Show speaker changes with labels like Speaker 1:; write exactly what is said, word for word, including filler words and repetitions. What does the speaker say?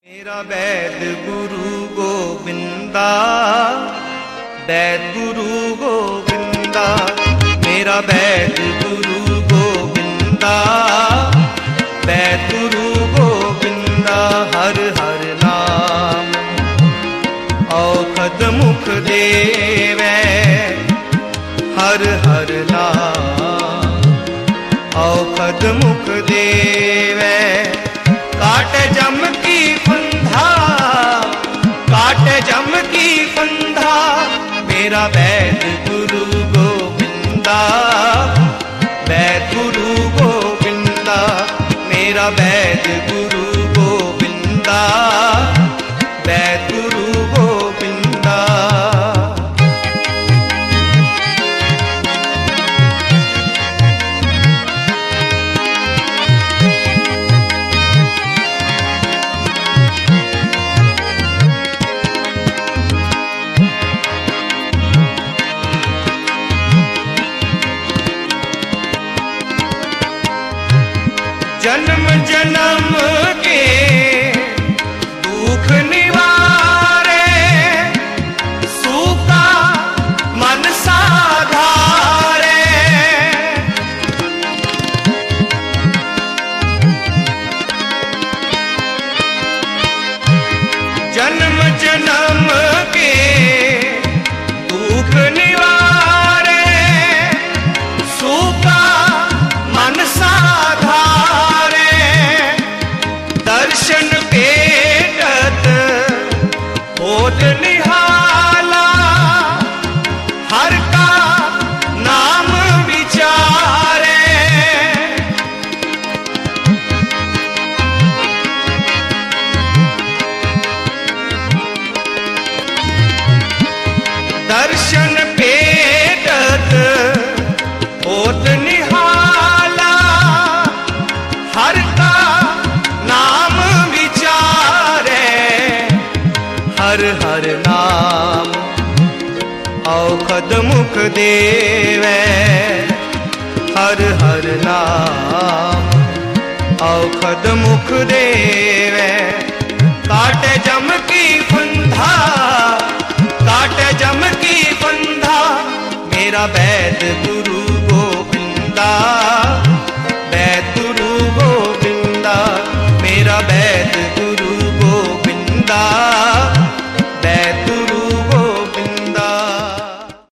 Speaker 1: मेरा वैद गुरु गोविंदा, वैद गुरु गोविंदा, मेरा वैद गुरु गोविंदा, वैद गुरु गोविंदा। हर हर नाम औखद मुख देवै, हर हर नाम औखद मुख देवै। काट जम की फंधा, काट जम की फंधा, मेरा वैद गुरु गोविंदा, वैद गुरु गोविंदा, मेरा वैद गुरु गोविंदा, वैद गुरु गोविंदा। जन्म जन्म के दुख निवारे, सूखा मन साधारे। जन्म जन्म के दुख निवारे, सूखा मन साधारे। दर्शन पेटत होत निहाला, हर का नाम विचारे। दर्शन पेटत होत निहाला, हर का नाम विचारे। हर हर नाम औखद मुख देवै, हर हर नाम औखद मुख देवै। काट जम की फंधा, काट जम की फंधा, मेरा वैद गुरु